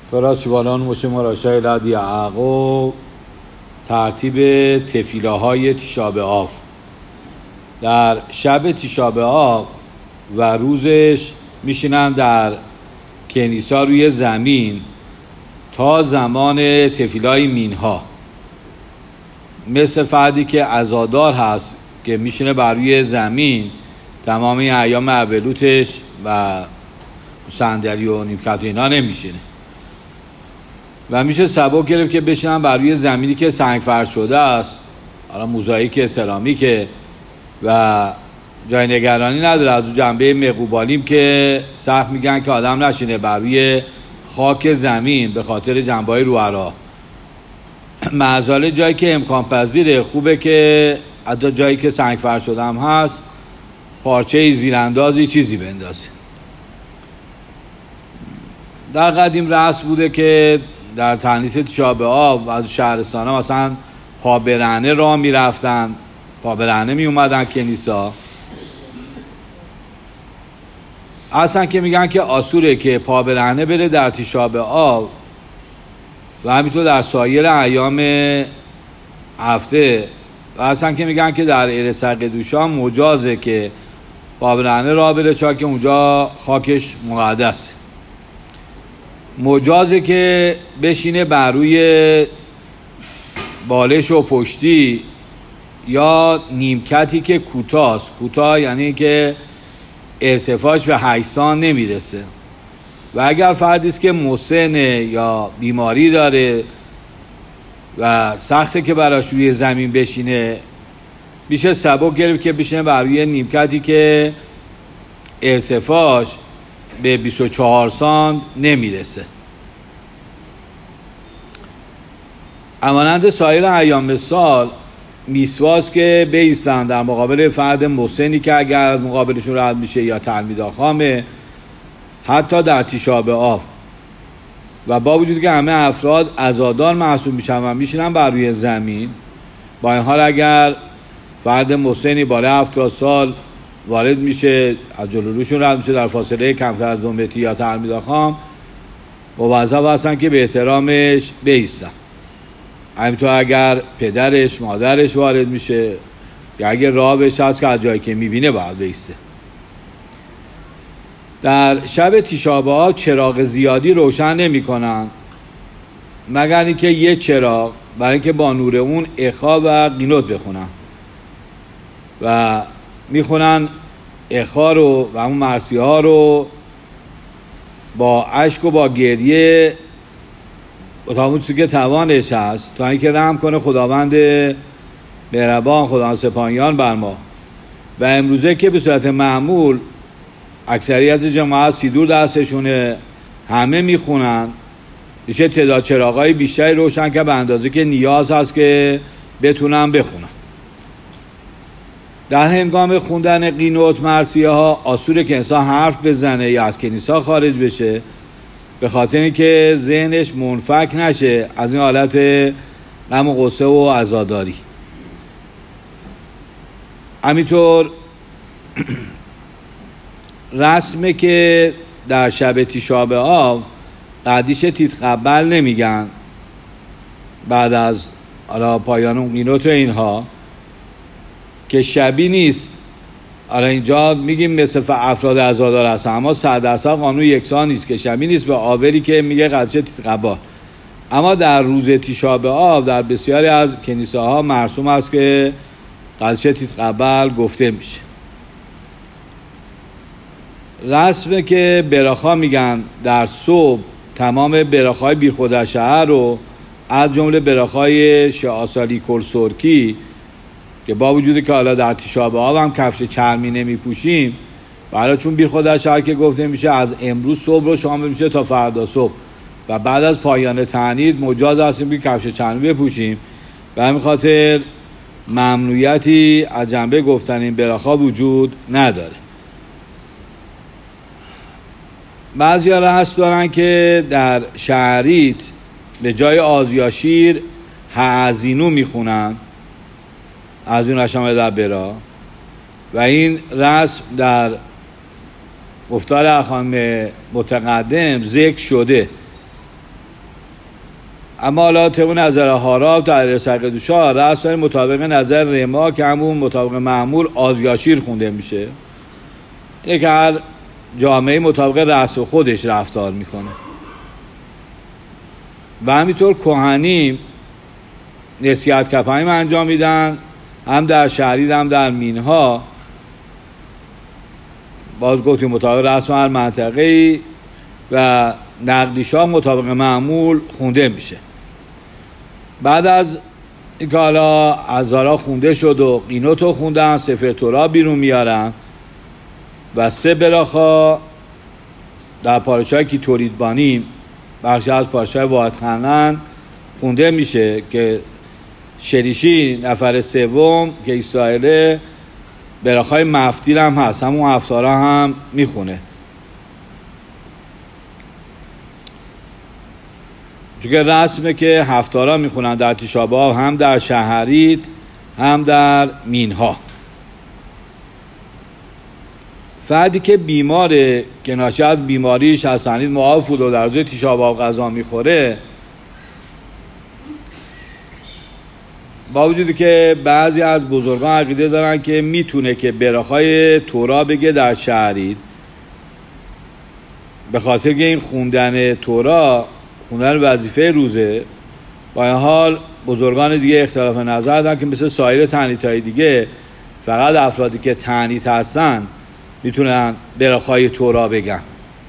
فراسیبانان مشه مراشای لد یعقوب ترتیب تفیلاهای تیشا بآب. در شب تیشا بآب و روزش میشینن در کنیسا روی زمین تا زمان تفیلای مینها، مثل فردی که عزادار هست که میشینه بر روی زمین تمام ایام اولوتش و صندلی و نیمکت اینا نمیشینه و میشه سبک گرفت که بشینن بر روی زمینی که سنگ فرش شده است، حالا موزاییک سرامیکه و جای نگرانی نداره. از جنبه مقوبالیم که سخت میگن که آدم نشینه بر روی خاک زمین به خاطر جنبه‌های روحرا. معزاله جایی که امکان پذیره خوبه که حتی جایی که سنگ فرش شده هم هست پارچه زیراندازی چیزی بندازه. در قدیم رسم بوده که در تنیس تیشا بآب از شهرستان ها مثلا پا برهنه راه می رفتن، پا برهنه می اومدن کنیسا. اصلا که میگن که آسوره که پا برهنه بره در تیشا بآب و همینطور در سایر ایام هفته، و اصلا که میگن که در ارسق دوشان مجازه که پا برهنه راه بره، چون که اونجا خاکش مقدس. مجازه که بشینه بر روی بالش و پشتی یا نیمکتی که کوتاست. کوتاه یعنی که ارتفاعش به 8 سان نمیرسه و اگر فردی است که مسنه یا بیماری داره و سخته که براش روی زمین بشینه، میشه سبک گرفت که بشینه بر روی نیمکتی که ارتفاعش به 24 سان نمیرسه. امانند سایر ایام سال میسواست که بایستن در مقابل فرد مسنی که اگر مقابلشون رد میشه یا تلمید آخامه، حتی در تیشا بآب، و با وجود که همه افراد عزادار محسوب میشن و میشینن بر روی زمین، با این حال اگر فرد مسنی بالای 70 سال وارد میشه، از جلو روشون رد میشه در فاصله کمتر از 2 متر یا تلمید آخام، موظف هستن که به احترامش بایستن. همینطور اگر پدرش مادرش وارد میشه یا اگر راهش هست که از جایی که میبینه باید بایسته. در شب تیشا بآب چراغ زیادی روشن نمی کنن مگر اینکه یه چراغ، برای اینکه با نور اون اخا و قینوت بخونن و میخونن اخا رو و اون مرثیه ها رو با اشک و با گریه تا اون چیزی که توانش هست، تا اینکه رحم کنه خداوند مهربان، خداوند سپاهیان بر ما. و امروزه که به صورت معمول اکثریت جماعت سیدور دستشونه، همه میخونن، میشه تعداد چراغای بیشتری روشن که به اندازه که نیاز هست که بتونن بخونن. در هنگام خوندن قینوت مرثیه ها آسوره که انسان حرف بزنه یا از کنیسا خارج بشه، به خاطر اینکه ذهنش منفک نشه از این حالت غم و غصه و عزاداری. همینطور رسمه که در شب تیشا بآب قدیش تیتقبل نمیگن بعد از پایان اون قینوت و اینها، که شبی نیست. اینجا میگیم مثل افراد عزادار هستن، اما 100% قانون یکسان نیست که شبی نیست به آوری که میگه قدیش تیتقبل. اما در روز تیشا بآب در بسیاری از کنیساها مرسوم است که قدیش تیتقبل گفته میشه. رسمه که براخا میگن در صبح تمام براخای بیرخود شهر رو، از جمله براخای شعاسالی کلسورکی که با وجودی که حالا در تیشا بآب هم کفش چرمی نمیپوشیم، برای چون بیرخود شهر که گفته میشه از امروز صبح رو شام میشه تا فردا صبح و بعد از پایان تعنید مجاز هستیم که کفش چرمی بپوشیم، و همین خاطر ممنوعیتی از جنبه گفتن این براخا وجود نداره. بعضی ها هست دارن که در شهریت به جای آزیاشیر هزینو میخونن، از اون رشمه در برا، و این رسم در گفتار اخوان متقدم ذکر شده اما حالا طبق نظر هاراب در رسق دوشا رسم مطابق نظر رما که همون مطابق معمول آزگاشیر خونده میشه. اینه که هر جامعه مطابق رسم خودش رفتار میکنه. و همینطور کهنی نصیحت کفنیم انجام میدن، هم در شهرید هم در مینها. باز گفتیم مطابق رسم هر منطقه‌ای و نقدیشا مطابق معمول خونده میشه. بعد از این که حالا عزارا خونده شد و قینوتو خوندن، سفر تورا بیرون میارن و 3 براخا در پارشای کی توریدبانی بخشی از پارشای واحد خنن خونده میشه که شریشی نفر سوم که اسرائیل براخای مفتیل هم هست، همون هفتارا هم میخونه. چون که رسمه که هفتارا میخونن در تیشا بآب، هم در شهرید هم در مینها. فردی که بیماره که ناشی از بیماریش از سنید معاف بود و در روز تیشا بآب غذا میخوره، با وجودی که بعضی از بزرگان عقیده دارن که میتونه که براخای تورا بگه در شهرید، به خاطر که این خوندن تورا خوندن وظیفه روزه. با این حال بزرگان دیگه اختلاف نظر دارن که مثل سایر تعنیت‌های دیگه فقط افرادی که تعنیت هستن میتونن براخای تورا بگن.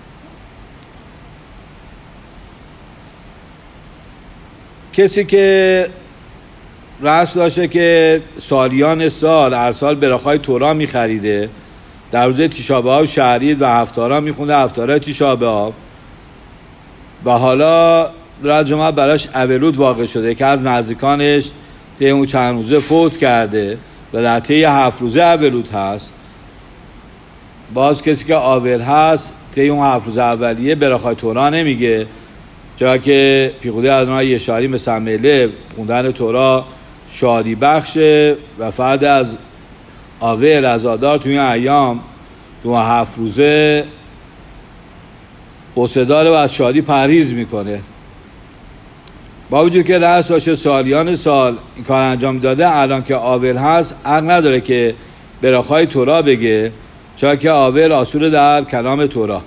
کسی که رسم داشته که سالیان سال هر سال براخای تورا میخریده، در روز تیشا بآب شهرید و هفتارا میخونده، هفتارا تیشا بآب، و حالا در جمعه براش اولود واقع شده که از نزدیکانش طی اون چند روزه فوت کرده و در طی 7 روزه اولود هست. باز کسی که آول هست طی اون 7 روز اولیه براخای تورا نمیگه، جا که پیغوده ادونای یشاری مثل مله خوندن تورا شادی بخشه و فرد از آول عزادار توی این ایام تو 7 روزه قصداره و از شادی پرهیز میکنه. با وجود که رأس داشته سالیان سال این کار انجام داده، الان که آول هست حق نداره که براخای تورا بگه، چون که آول اصول در کلام تورا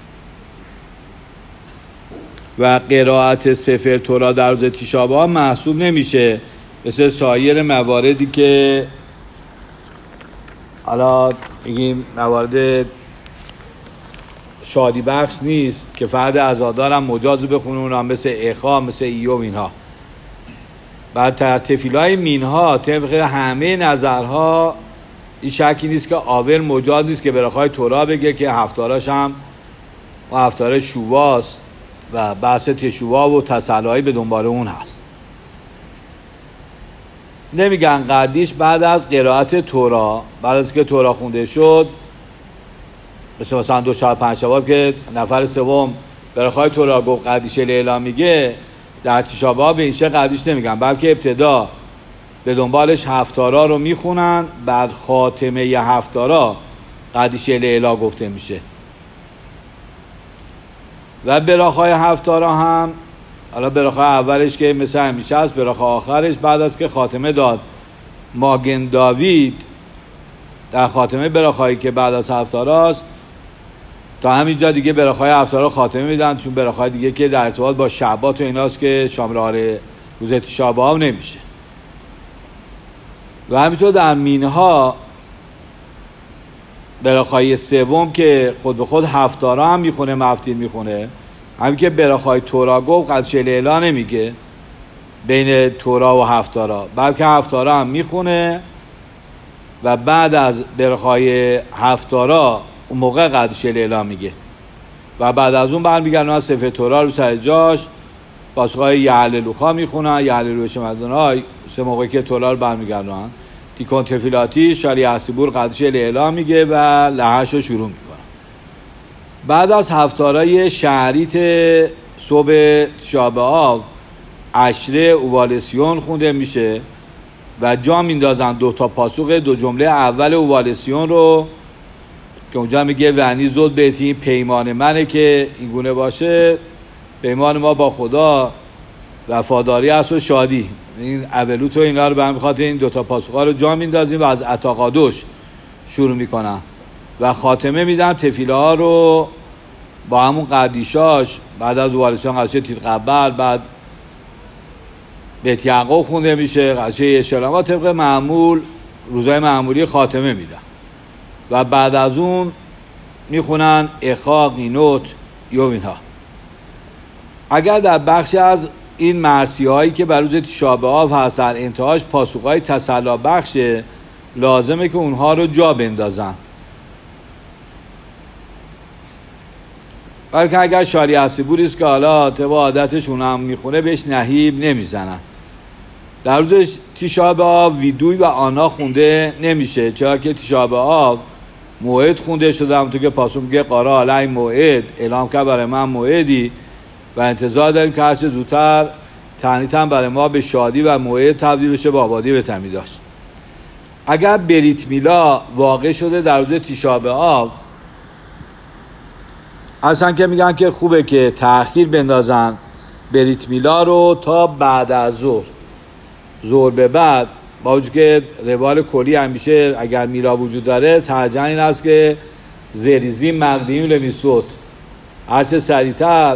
و قرائت سفر تورا در روز تیشا بآب محسوب نمیشه مثل سایر مواردی که حالا میگیم موارد شادی بخش نیست که فرد عزادار هم مجاز بخونه اونها، مثل اخا، مثل ایوب اینها. بعد تفیلای مینها طبق همه نظرها این شکی نیست که آول مجاز نیست که براخای تورا بگه، که هفتاراش هم و هفتاره شواست و بحث تشوا و تسلایی به دنبال اون هست. نمیگن قدیش بعد از قرائت تورا، بعد از که تورا خونده شد، مثلا 2 شب 5 شبات که نفر سوم براخای تورا گفت قدیش لیلا میگه، در تیشا بآب به این شه قدیش نمیگن، بلکه ابتدا به دنبالش هفتارا رو میخونن، بعد خاتمه ی هفتارا قدیش لیلا گفته میشه. و براخای هفتارا هم حالا براخای اولش که مثل همیشه است، براخای آخرش بعد از که خاتمه داد ماگن داوید در خاتمه براخایی که بعد از هفتاراست، تا همینجا دیگه براخای هفتارا خاتمه میدن، چون براخای دیگه که در ارتباط با شبات و ایناست که شامل حال روز تیشا بآب نمیشه. و همینطور در مینها براخای سوم که خود به خود هفتارا هم میخونه، مفتیل میخونه، همین که براخای تورا گفت قدش لیلا نمیگه بین تورا و هفتارا، بلکه هفتارا هم میخونه و بعد از براخای هفتارا اون موقع قدش لیلا میگه و بعد از اون برمیگردن از سفر تورا رو سر جاش، پاسخهای یعللوخا میخونن، یعللوش مدنهای سه موقعی که تورا رو برمیگردن، تیکون تفیلاتی شالی حسیبور قدش لیلا میگه و لحش رو شروع میکنه. بعد از هفتارای شهریت صبح تیشا بآب عشره اووالسیون خونده میشه و جا میندازن 2 تا پاسخ 2 جمله اول اووالسیون رو که اونجا میگه ونی زود بهتی پیمان منه که این گونه باشه، پیمان ما با خدا وفاداری است و شادی. این اولوت و اینا رو به هم بخاطر این دوتا پاسخ‌ها رو جا میندازیم و از عطاقادوش شروع میکنن و خاتمه میدن تفیله ها رو با همون قدیشاش. بعد از وارثان قدیشه تیر قبل، بعد بیت یعقوب خونده میشه، قدیشه اشلام طبق معمول روزای معمولی خاتمه میدن و بعد از اون میخونن اخا، قینوت، یومینها. اگر در بخشی از این مرسی هایی که بر روز تیشا بآب هست در انتهاش پاسخ های تسلا بخشه، لازمه که اونها رو جا بندازن. بلکه اگر شاری بوریست که حالا طبق عادتش اونم میخونه بهش نهیب نمیزنن. در روز تیشا بآب ویدوی و آنا خونده نمیشه، چرا که تیشا بآب موعد خونده شده. همونطور که پاسخ میگه قارا علی موعد، اعلام کرد برای من موعدی و انتظار داریم که هرچه زودتر تعنیت هم برای ما به شادی و موعد تبدیل بشه، با آبادی به تمی داشت. اگر بریت میلا واقع شده در روز تیشا بآب، اصلا که میگن که خوبه که تأخیر بندازن بریت میلا رو تا بعد از ظهر به بعد، با وجود که روال کلی همیشه اگر میلا وجود داره ترجیح این است که زریزی مقدیم لمیسوت، هرچه سریعتر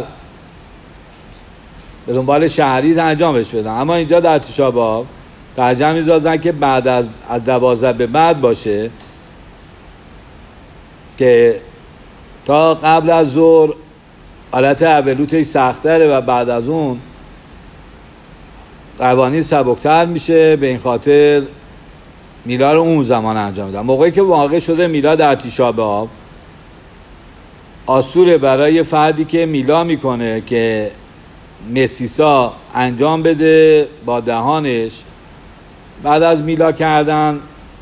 به دنبال شهری انجامش بدن. اما اینجا در تیشا بآب ترجیح می‌دازن که بعد از 12 به بعد باشه که تا قبل از ظهر حالت اولوتش سخت‌تره و بعد از اون قوانین سبکتر میشه. به این خاطر میلا رو اون زمان انجام میدن. موقعی که واقع شده میلا در تیشا بآب، آسوره برای فردی که میلا میکنه که مسیسا انجام بده با دهانش. بعد از میلا کردن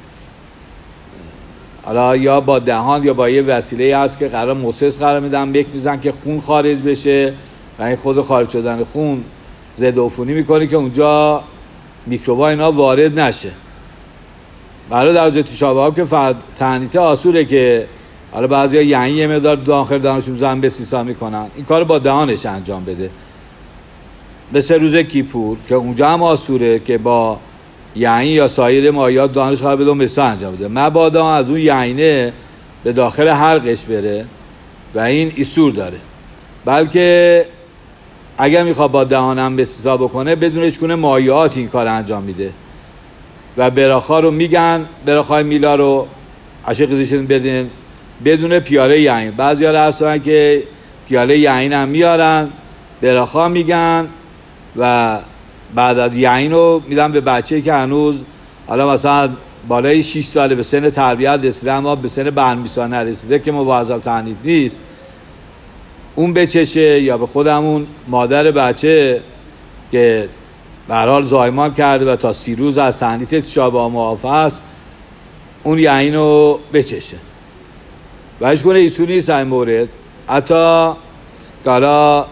حالا یا با دهان یا با یه وسیله هست که قرار موسس قرار میدن، بک میزن که خون خارج بشه و این خود خارج شدن خون ضد عفونی میکنه که اونجا میکروبا اینا وارد نشه. برای در روز تیشا بآب که فرد تعنیت آسوره که حالا بعضیا یعنی یه مقدار داخل دهانشون میزنن به سیسا میکنن، این کار با دهانش انجام بده. مثل روز کیپور که اونجا هم آسوره که با یعنی یا سایر مایات دانش خواهد بدون مثلا انجام بده، مبادا از اون یعنی به داخل حلقش بره و این ایسور داره. بلکه اگر میخواد با دهانم بسیسا بکنه بدون هیچ گونه مایات این کار انجام میده و براخا رو میگن، براخای میلا رو عشق قیدشون بدین بدون پیاله یعنی. بعضی ها هستن که پیاله یعنی هم میارن، براخا میگن و بعد از یعنی رو میدن به بچه که هنوز حالا مثلا بالای 6 ساله به سن تربیت رسیده اما به سن برمیسا نرسیده که مواظب تعنیت نیست، اون بچشه یا به خودمون مادر بچه که به هر حال زایمان کرده و تا 30 روز از تعنیت تیشا بآب معاف است اون یعنی رو بچشه و هیچ گونه ایسو نیست در این مورد. حتی حالا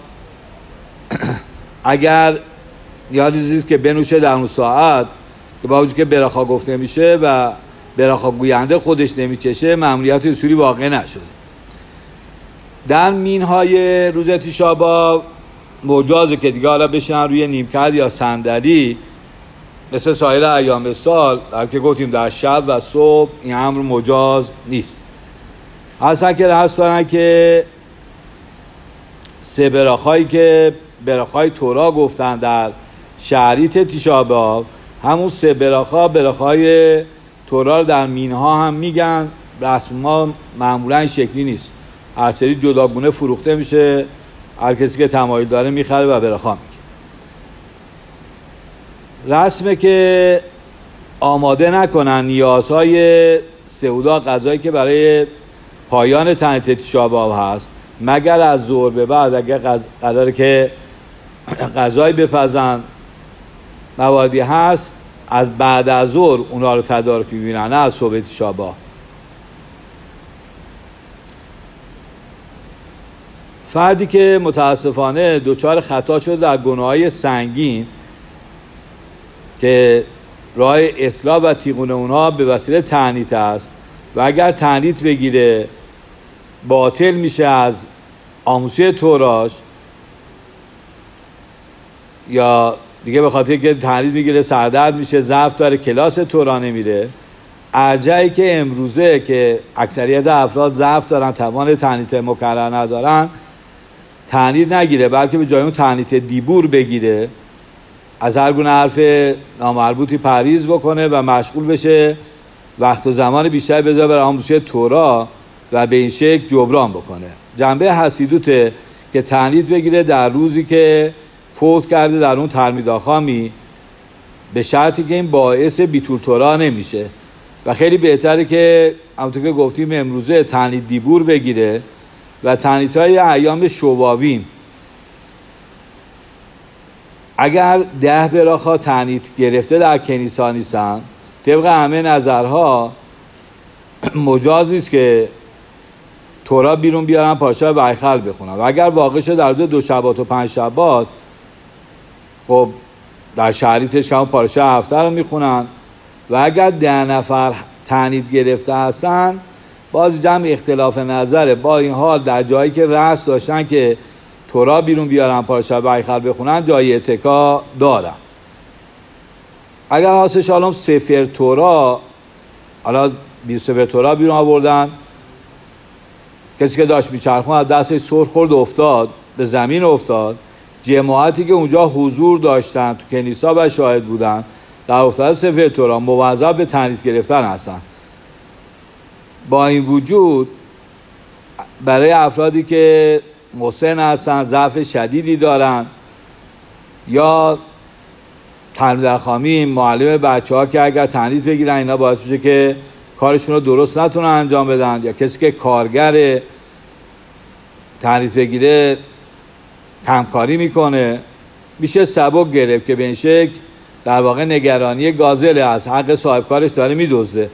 اگر یادیزیست که بنوشه در اون ساعت که با وجود که براخا گفته میشه و براخا گوینده خودش نمیچشه، مأموریت اصولی واقع نشده. در مینهای روز تیشا بآب مجازه که دیگه حالا بشن روی نیمکت یا صندلی مثل سایر ایام سال، در که گفتیم در شب و صبح این امر مجاز نیست. هستن که رأس دارن که 3 براخایی که براخای تورا گفتن در شریط تیشا بآب، همون 3 براخای تورا رو در مینها هم میگن. رسم ما معمولا این شکلی نیست، هر سری جداگونه فروخته میشه، هر کسی که تمایل داره میخره و براخا میگه. رسمه که آماده نکنن نیازهای سعودا غذایی که برای پایان تعنیت تیشا بآب هست مگر از ظهر به بعد. اگر قراره که غذایی بپزن مواردی هست از بعد از ظهر اونا رو تدارک ببینن، نه از صبح تیشا بآب. فردی که متاسفانه دچار خطا شده در گناههای سنگین که راه اصلاح و تیغون اونها به وسیله تعنیت است و اگر تعنیت بگیره باطل میشه از آموزش توراش، یا دیگه به خاطر که تنید میگیره سردرد میشه ضعف داره کلاس تورا نمیره، ارجعی که امروزه که اکثریت افراد ضعف دارن توان تنید مکرر ندارن تنید نگیره، بلکه به جای اون تنید دیبور بگیره، از هر گونه حرف نامربوطی پرهیز بکنه و مشغول بشه وقت و زمان بیشتر بذاره برای آموزش تورا و به این شکل جبران بکنه. جنبه حسیدوته که تنید بگیره در روزی که فوت کرده در اون تلمیدآخامی، به شرطی که این باعث بیتول تورا نمیشه و خیلی بهتره که همونطور که گفتیم امروزه تنید دیبور بگیره و تنیدهای ایام شواوین اگر 10 براخا تنید گرفته در کنیسا نیستن، طبق همه نظرها مجاز نیست که تورا بیرون بیارن پارشای ویخل بخونن و اگر واقع شد در روز 2 شبات و 5 شبات، خب در شهریتش که همون پارشای هفته رو میخونن و اگر 10 نفر تنید گرفته هستن باز جمع اختلاف نظره. با این حال در جایی که رأس داشتن که تورا بیرون بیارن پارشای ویخل بخونن جای اتکا دارن. اگر حاصل شالم سفر تورا، حالا سفر تورا بیرون آوردن، کسی که داشت میچرخون از دستش سر خورد افتاد به زمین افتاد، جماعتی که اونجا حضور داشتن تو کنیسا و شاهد بودن در افتاد سفر تورا موظف به تنید گرفتن هستن. با این وجود برای افرادی که مسن هستن، ضعف شدیدی دارن یا تلمیدآخامی معلم بچه ها که اگر تنید بگیرن اینا باعث میشه که کارشون رو درست نتونن انجام بدن، یا کسی که کارگر تنید بگیره کمکاری میکنه، میشه سبک گرفت که به این شکل در واقع نگرانی گازل از حق صاحب کارش داره میدزده.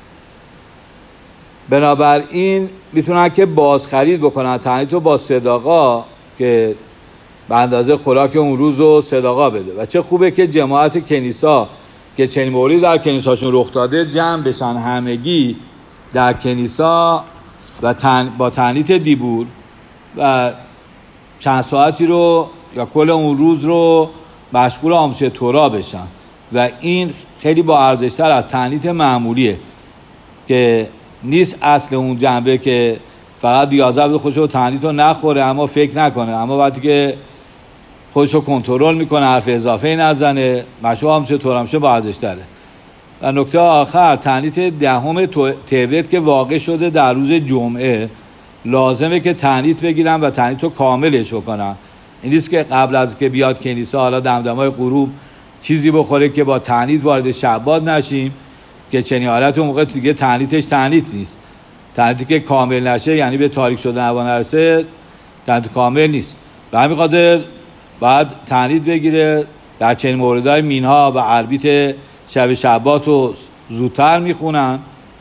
بنابراین میتونن که بازخرید بکنن تنید رو با صداقا که به اندازه خوراک اون روز رو صداقا بده. و چه خوبه که جماعت کنیسا که چنین موردی در کنیساشون رخ داده جمع بشن همگی در کنیسا و با تنید دیبور و چند ساعتی رو یا کل اون روز رو مشغول آموزش تورا بشن و این خیلی با ارزش‌تر از تنید معمولیه که نیست اصل اون جنبه که فقط 11 بده خودشو تنید رو نخوره اما فکر نکنه، اما وقتی که خودشو کنترل میکنه حرف اضافه نزنه مشروع آموزش تورا میشه با ارزش‌تره. و نکته آخر تنید 10 تبریت که واقع شده در روز جمعه لازمه که تنید بگیرن و تنید رو کاملش بکنن. این نیست که قبل از که بیاد کنیسا حالا دمدمای غروب چیزی بخوره که با تنید وارد شبات نشیم که چنین حالت اون موقع دیگه تنیدش تنید نیست. تنیدی که کامل نشه یعنی به تاریک شدن هوا نرسه تنید کامل نیست. به همین خاطر باید تنید بگیره. در چنین موردهای مینها و عربیت شب شبات رو زودتر میخونن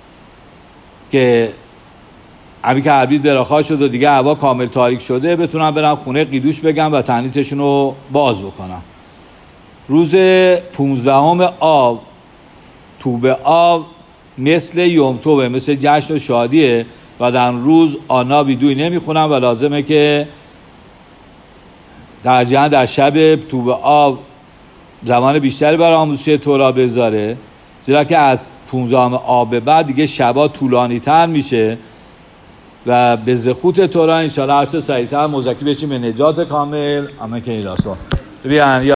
که همین که عربیت براخا شد و دیگه هوا کامل تاریک شده بتونن برن خونه قیدوش بگن و تنیدشون رو باز بکنن. روز 15 آب توبه آب مثل یوم توبه، مثل جشن و شادیه و در روز آنا بیدوی نمیخونن و لازمه که در شب توبه آب زمان بیشتری برای آموزش تورا بذاره، زیرا که از 15 آب به بعد دیگه شبا طولانی تر میشه و به زخوت تورا انشاءالله هرچه سریعتر مزکی بشیم به نجات کامل. اما که این داستان